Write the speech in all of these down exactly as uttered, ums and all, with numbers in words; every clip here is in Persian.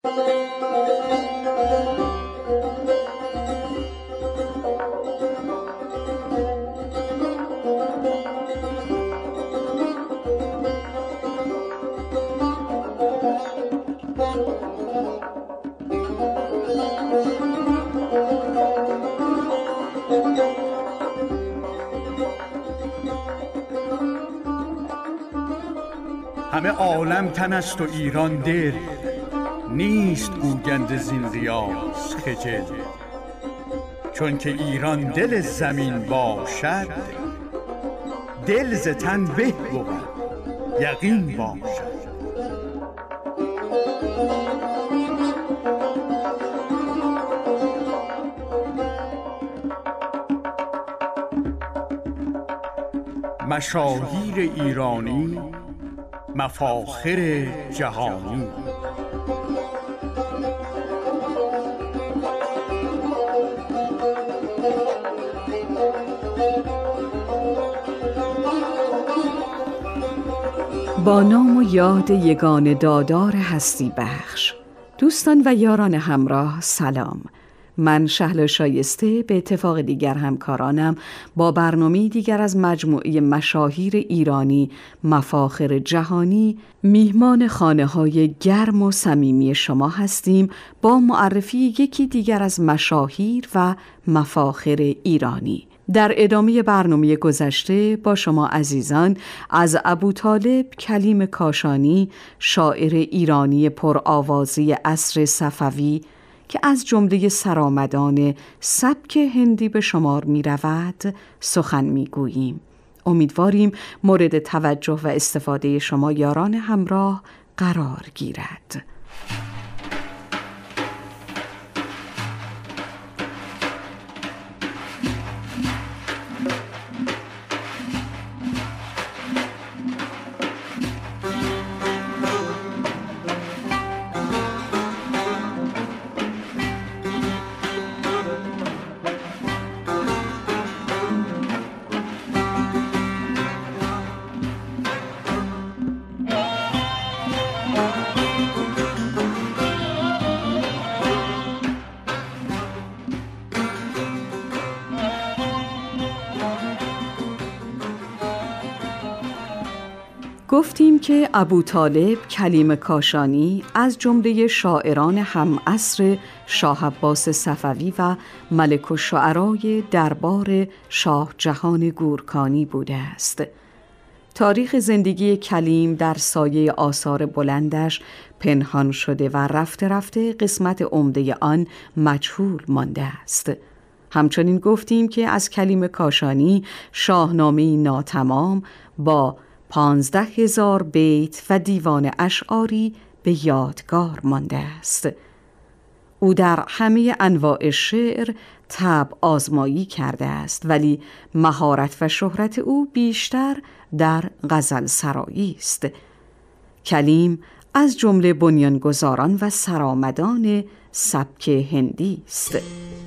همه عالم تن است و ایران دل، نیست گوگند زین ریاض خجل. چون که ایران دل زمین باشد، دل ز تن به بود یقین باشد. مشاهیر ایرانی، مفاخر جهانی. با نام و یاد یگانه دادار هستی بخش. دوستان و یاران همراه سلام. من شهلا شایسته به اتفاق دیگر همکارانم با برنامه دیگر از مجموعه مشاهیر ایرانی مفاخر جهانی میهمان خانه‌های گرم و صمیمی شما هستیم با معرفی یکی دیگر از مشاهیر و مفاخر ایرانی. در ادامه برنامه گذشته با شما عزیزان از ابوطالب کلیم کاشانی، شاعر ایرانی پرآوازه عصر صفوی که از جمله سرآمدان سبک هندی به شمار می رود سخن می گوییم. امیدواریم مورد توجه و استفاده شما یاران همراه قرار گیرد. گفتیم که ابوطالب کلیم کاشانی از جمله شاعران هم عصر شاه عباس صفوی و ملک الشعرای دربار شاه جهان گورکانی بوده است. تاریخ زندگی کلیم در سایه آثار بلندش پنهان شده و رفته رفته قسمت عمده آن مجهول مانده است. همچنین گفتیم که از کلیم کاشانی شاهنامه‌ای ناتمام با پانزده هزار بیت و دیوان اشعاری به یادگار مانده است. او در همه انواع شعر طبع آزمایی کرده است، ولی مهارت و شهرت او بیشتر در غزل سرایی است. کلیم از جمله بنیانگذاران و سرآمدان سبک هندی است.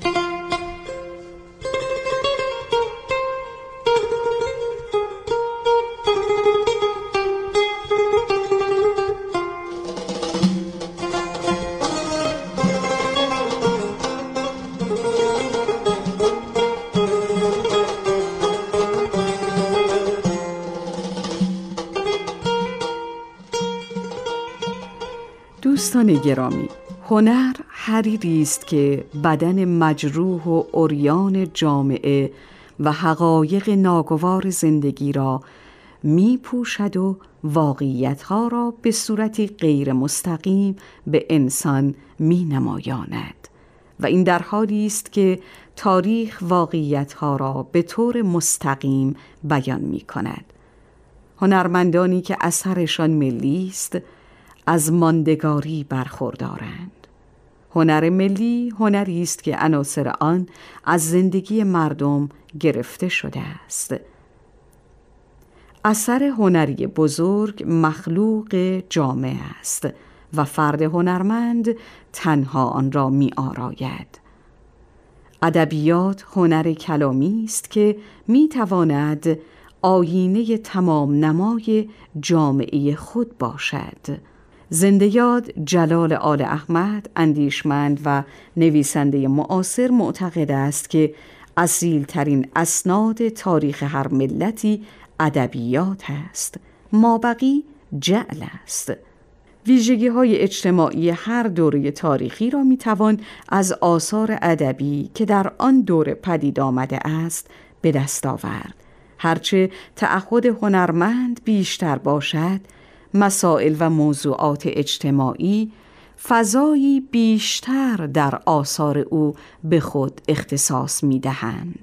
دوستان گرامی، هنر حریری است که بدن مجروح و عریان جامعه و حقایق ناگوار زندگی را می پوشد و واقعیتها را به صورتی غیر مستقیم به انسان می نمایاند و این در حالی است که تاریخ واقعیتها را به طور مستقیم بیان می کند. هنرمندانی که اثرشان ملی است از ماندگاری برخوردارند. هنر ملی هنری است که عناصر آن از زندگی مردم گرفته شده است. اثر هنری بزرگ مخلوق جامع است و فرد هنرمند تنها آن را می آراید. ادبیات هنر کلامی است که می تواند آیینه تمام نمای جامعه خود باشد. زنده یاد جلال آل احمد، اندیشمند و نویسنده معاصر، معتقد است که اصیل ترین اسناد تاریخ هر ملتی ادبیات است، مابقی جعل است. ویژگی های اجتماعی هر دوره تاریخی را می توان از آثار ادبی که در آن دوره پدید آمده است به دست آورد. هرچه تعهد هنرمند بیشتر باشد، مسائل و موضوعات اجتماعی فضایی بیشتر در آثار او به خود اختصاص می دهند.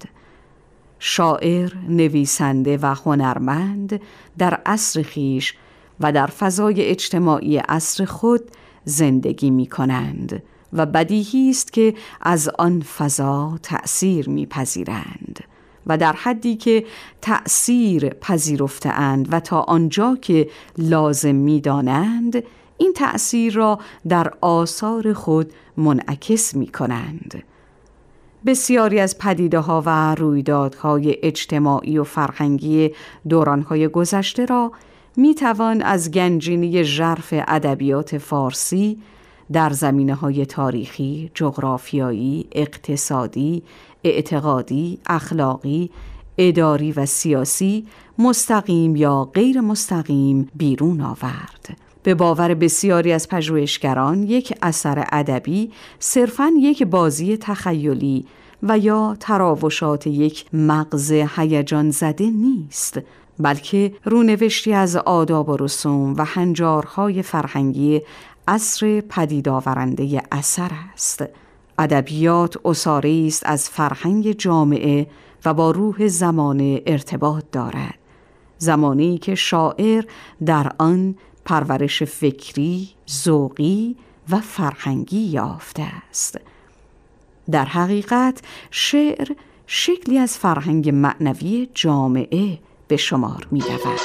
شاعر، نویسنده و هنرمند در عصر خویش و در فضای اجتماعی عصر خود زندگی می کنند و بدیهی است که از آن فضا تأثیر می پذیرند و در حدی که تأثیر پذیرفته اند و تا آنجا که لازم می دانند، این تأثیر را در آثار خود منعکس می کنند. بسیاری از پدیده‌ها و رویدادهای اجتماعی و فرهنگی دورانهای گذشته را می توان از گنجینه ژرف ادبیات فارسی در زمینه‌های تاریخی، جغرافیایی، اقتصادی، اعتقادی، اخلاقی، اداری و سیاسی مستقیم یا غیر مستقیم بیرون آورد. به باور بسیاری از پژوهشگران یک اثر ادبی صرفاً یک بازی تخیلی و یا تراوشات یک مغز هیجان زده نیست، بلکه رونوشتی از آداب و رسوم و هنجارهای فرهنگی عصر پدید آورنده اثر است. ادبیات اساره‌ای است از فرهنگ جامعه و با روح زمانه ارتباط دارد، زمانی که شاعر در آن پرورش فکری، ذوقی و فرهنگی یافته است. در حقیقت شعر شکلی از فرهنگ معنوی جامعه به شمار می رود.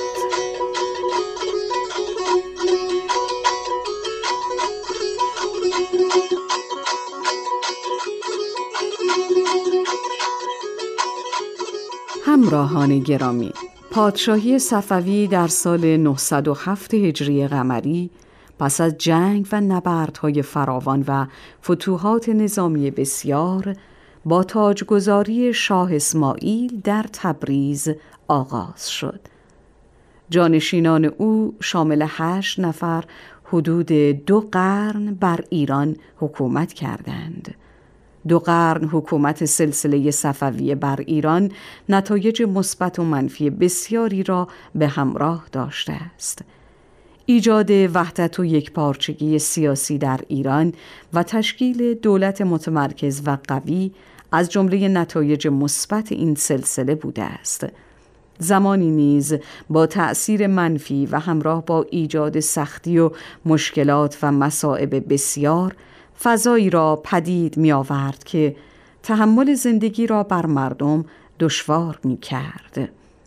همراهان گرامی، پادشاهی صفوی در سال نهصد و هفت هجری قمری پس از جنگ و نبردهای فراوان و فتوحات نظامی بسیار با تاجگذاری شاه اسماعیل در تبریز آغاز شد. جانشینان او شامل هشت نفر حدود دو قرن بر ایران حکومت کردند. دو قرن حکومت سلسله صفویه بر ایران نتایج مثبت و منفی بسیاری را به همراه داشته است. ایجاد وحدت و یکپارچگی سیاسی در ایران و تشکیل دولت متمرکز و قوی از جمله نتایج مثبت این سلسله بوده است. زمانی نیز با تأثیر منفی و همراه با ایجاد سختی و مشکلات و مصائب بسیار، فضایی را پدید می آورد که تحمل زندگی را بر مردم دشوار می کرد.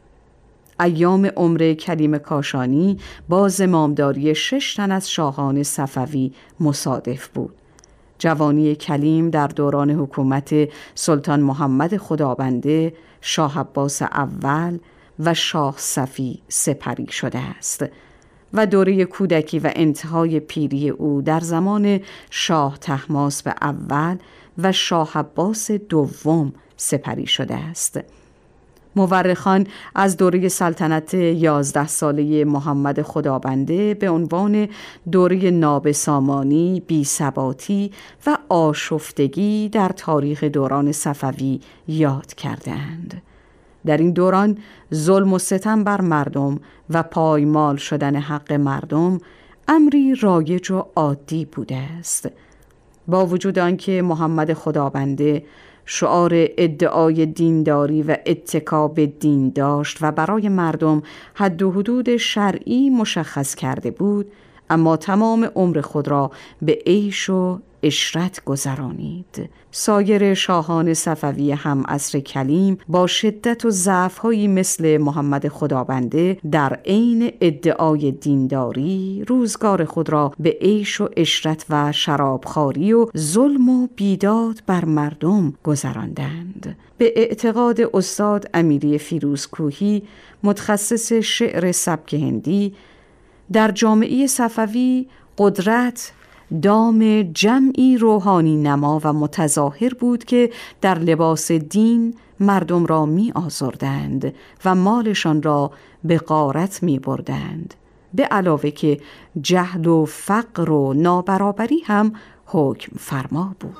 ایام عمر کلیم کاشانی با زمامداری شش تن از شاهان صفوی مصادف بود. جوانی کلیم در دوران حکومت سلطان محمد خدابنده، شاه عباس اول و شاه صفی سپری شده است و دوره کودکی و انتهای پیری او در زمان شاه طهماسب اول و شاه عباس دوم سپری شده است. مورخان از دوره سلطنت یازده ساله محمد خدابنده به عنوان دوره نابسامانی، بی‌ثباتی و آشفتگی در تاریخ دوران صفوی یاد کردند. در این دوران ظلم و ستم بر مردم و پایمال شدن حق مردم امری رایج و عادی بوده است. با وجود آنکه محمد خدابنده شعار ادعای دینداری و اتکا به دین داشت و برای مردم حد و حدود شرعی مشخص کرده بود، اما تمام عمر خود را به عیش و عشرت گذرانید. سایر شاهان صفوی هم عصر کلیم با شدت و ضعف‌هایی مثل محمد خدابنده در عین ادعای دینداری روزگار خود را به عیش و عشرت و شرابخواری و ظلم و بیداد بر مردم گذراندند. به اعتقاد استاد امیری فیروزکوهی، متخصص شعر سبک هندی، در جامعه صفوی قدرت دام جمعی روحانی نما و متظاهر بود که در لباس دین مردم را می آزردند و مالشان را به غارت می بردند، به علاوه که جهل و فقر و نابرابری هم حکم فرما بود.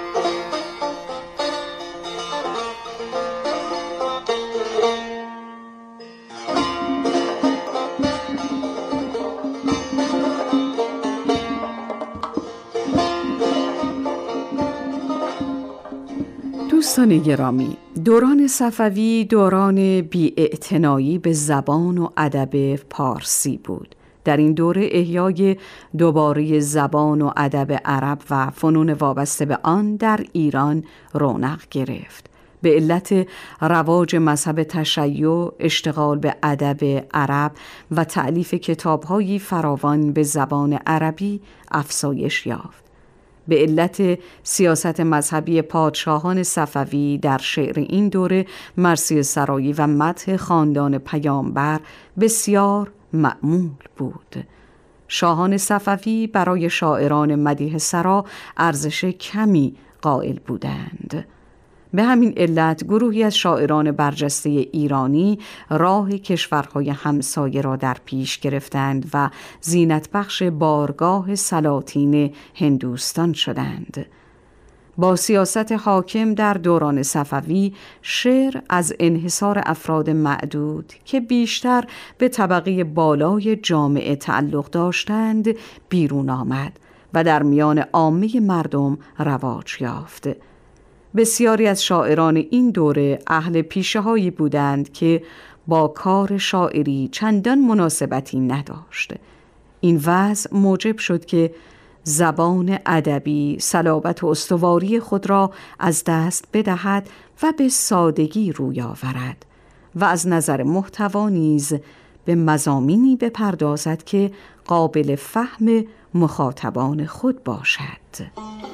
دوستان گرامی، دوران صفوی دوران بی‌اعتنایی به زبان و ادب پارسی بود. در این دوره احیای دوباره زبان و ادب عرب و فنون وابسته به آن در ایران رونق گرفت. به علت رواج مذهب تشیع، اشتغال به ادب عرب و تألیف کتاب‌های فراوان به زبان عربی افزایش یافت. به علت سیاست مذهبی پادشاهان صفوی در شعر این دوره مرثیه سرایی و مدح خاندان پیامبر بسیار معمول بود. شاهان صفوی برای شاعران مدیح سرا ارزش کمی قائل بودند. به همین علت گروهی از شاعران برجسته ایرانی راه کشورهای همسایه را در پیش گرفتند و زینت بخش بارگاه سلاطین هندوستان شدند. با سیاست حاکم در دوران صفوی، شعر از انحصار افراد معدود که بیشتر به طبقه بالای جامعه تعلق داشتند بیرون آمد و در میان عامه مردم رواج یافت. بسیاری از شاعران این دوره اهل پیشه هایی بودند که با کار شاعری چندان مناسبتی نداشت. این وضع موجب شد که زبان ادبی صلابت و استواری خود را از دست بدهد و به سادگی روی آورد و از نظر محتوا نیز به مضامینی بپردازد که قابل فهم مخاطبان خود باشد.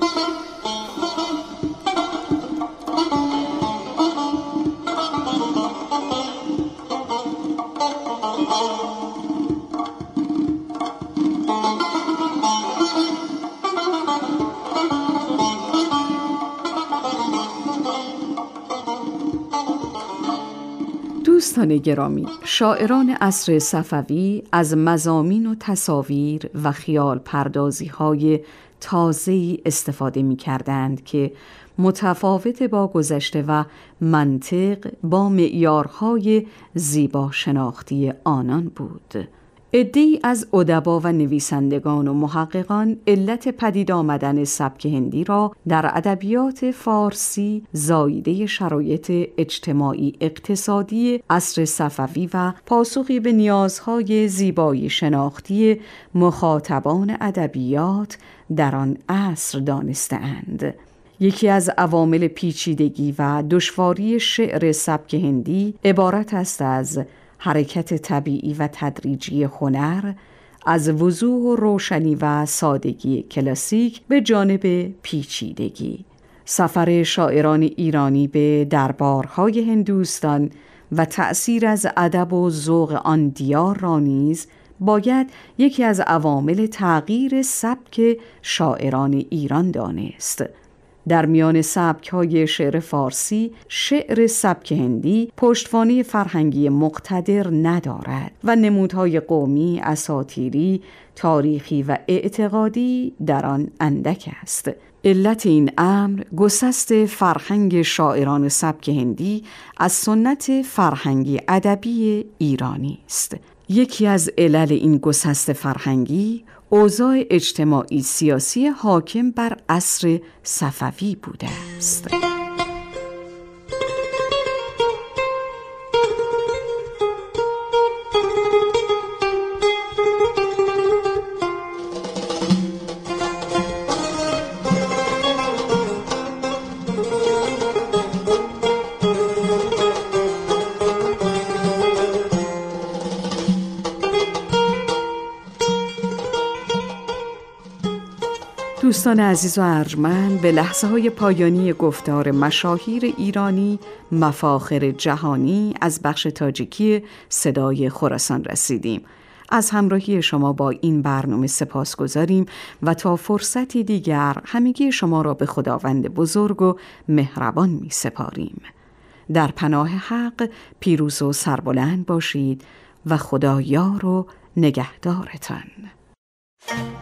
دوستان گرامی، شاعران عصر صفوی از مضامین و تصاویر و خیال پردازی های تازه‌ای استفاده می کردند که متفاوت با گذشته و منطق با معیارهای زیبا شناختی آنان بود. عده‌ای از ادبا و نویسندگان و محققان علت پدید آمدن سبک هندی را در ادبیات فارسی زاییده شرایط اجتماعی اقتصادی عصر صفوی و پاسخی به نیازهای زیبایی شناختی مخاطبان ادبیات در آن عصر دانسته‌اند. یکی از عوامل پیچیدگی و دشواری شعر سبک هندی عبارت است از حرکت طبیعی و تدریجی هنر از وضوح و روشنی و سادگی کلاسیک به جانب پیچیدگی. سفر شاعران ایرانی به دربارهای هندوستان و تأثیر از ادب و ذوق آن دیار را نیز باید یکی از عوامل تغییر سبک شاعران ایران دانست. در میان سبک‌های شعر فارسی، شعر سبک هندی پشتوانه فرهنگی مقتدر ندارد و نمودهای قومی، اساطیری، تاریخی و اعتقادی در آن اندک است. علت این امر گسست فرهنگ شاعران سبک هندی از سنت فرهنگی ادبی ایرانی است. یکی از علل این گسست فرهنگی اوضاع اجتماعی سیاسی حاکم بر عصر صفوی بوده است. دوستان عزیز و ارجمند، به لحظه های پایانی گفتار مشاهیر ایرانی مفاخر جهانی از بخش تاجیکی صدای خراسان رسیدیم. از همراهی شما با این برنامه سپاسگزاریم و تا فرصتی دیگر همگی شما را به خداوند بزرگ و مهربان می سپاریم. در پناه حق پیروز و سربلند باشید و خدا یار و نگهدارتان.